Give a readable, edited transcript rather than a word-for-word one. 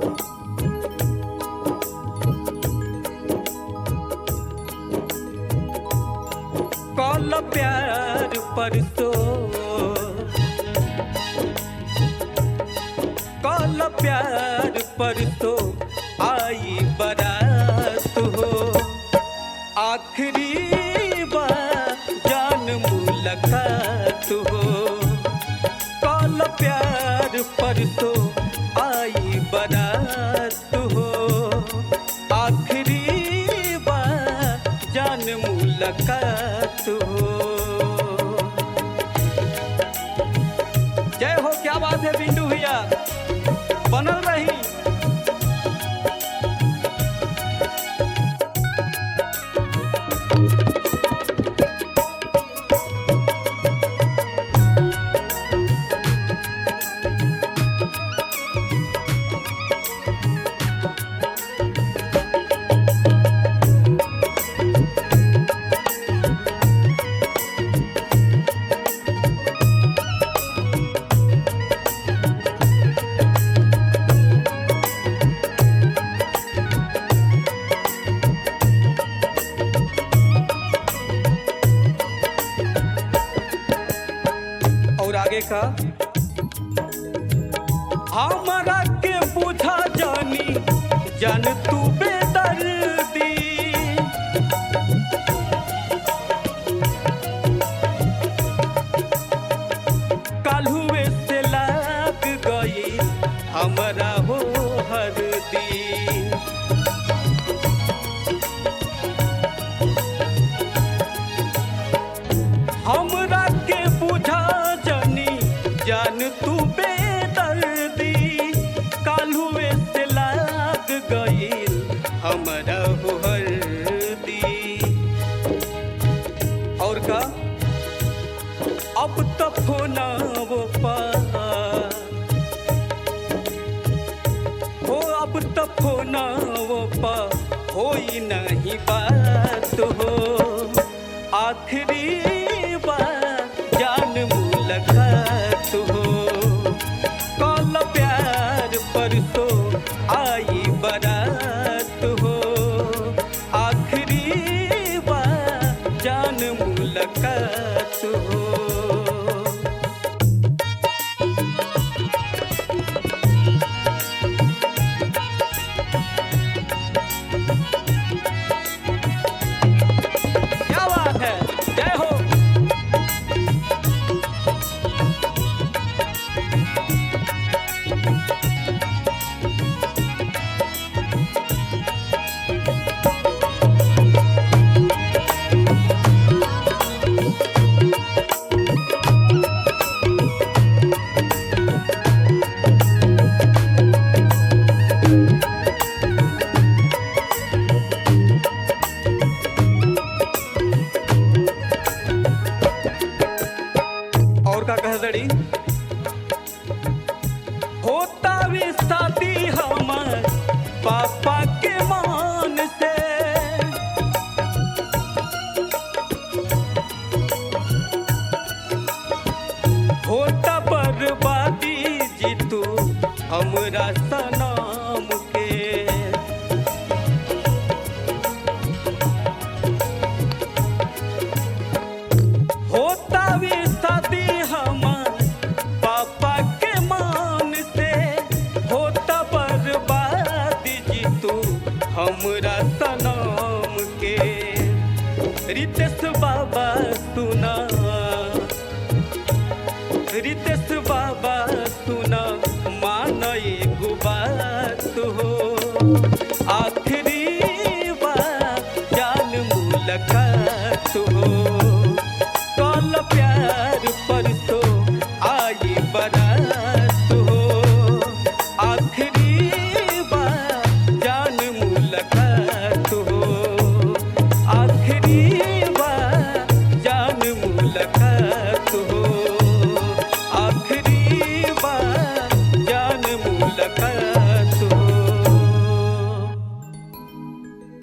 कल प्यार परसो, कल प्यार परसो आई बारात हो। आखिरी बार जान मुलाकात हो। कल प्यार परसो आई बारात हो। आखिरी बार जान मुलाकात हो। जय हो, क्या बात है बिंदु भैया, बनल रही। और आगे का, हमारा के बुझा जानी जान तू बेदर्दी। काल्हुए से लाग गई हमारा हो हरदी। हमरा के बुझा जानी जान तू बेदर्दी। काल्हुए से लाग गईल हमरा हो हरदी। और का, अब तो फोना वो पार हो, अब तो फोना वो पार होई नहीं बात हो। आखिरी बार जान मुलाकात हो। कल प्यार परसो आई बारात हो। आखिरी बार जान मुलाकात हो। क्या बात है, जय हो। और का कह दड़ी, होता भी शादी हमार पापा के मान से। होता बर्बादी जीतू हमरा सनाम के। होता भी शादी हमार पापा के मान से। होता बर्बादी जीतू हमरा सनाम के। रितेश बाबा सुना, रितेश बाबा सुना,